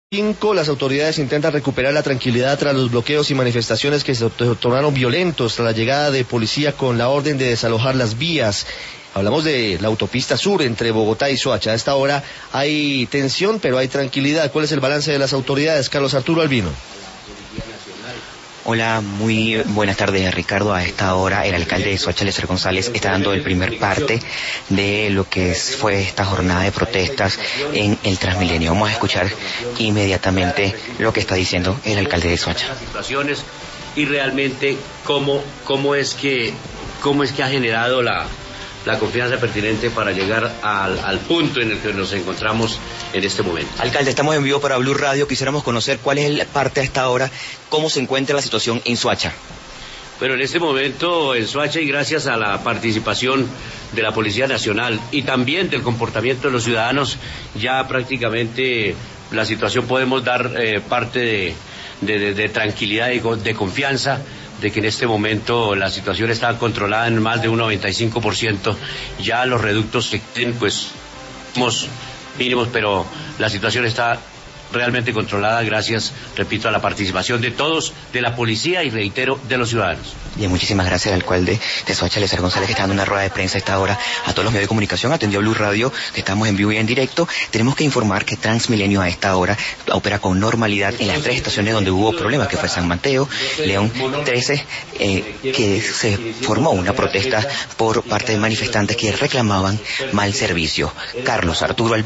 Las autoridades intentan recuperar la tranquilidad tras los bloqueos y manifestaciones que se tornaron violentos tras la llegada de policía con la orden de desalojar las vías. Hablamos de la autopista sur entre Bogotá y Soacha. A esta hora hay tensión, pero hay tranquilidad. ¿Cuál es el balance de las autoridades? Carlos Arturo Albino. Hola, muy buenas tardes, Ricardo. A esta hora el alcalde de Soacha, Eliezer González, está dando el primer parte de lo que fue esta jornada de protestas en el Transmilenio. Vamos a escuchar inmediatamente lo que está diciendo el alcalde de Soacha. Situaciones y realmente cómo es que ha generado la confianza pertinente para llegar al punto en el que nos encontramos en este momento. Alcalde, estamos en vivo para Blue Radio. Quisiéramos conocer cuál es el parte a esta hora, cómo se encuentra la situación en Soacha. Bueno, en este momento en Soacha, y gracias a la participación de la Policía Nacional y también del comportamiento de los ciudadanos, ya prácticamente la situación podemos dar parte de tranquilidad y de confianza de que en este momento la situación está controlada en más de un 95%, ya los reductos que tienen pues mínimos, pero la situación está realmente controlada gracias, repito, a la participación de todos, de la policía y, reitero, de los ciudadanos. Bien, muchísimas gracias al alcalde de Soacha, Eliezer González, que está dando una rueda de prensa a esta hora a todos los medios de comunicación. Atendió Blue Radio, que estamos en vivo y en directo. Tenemos que informar que Transmilenio a esta hora opera con normalidad en las 3 estaciones donde hubo problemas, que fue San Mateo, León 13, que se formó una protesta por parte de manifestantes que reclamaban mal servicio. Carlos Arturo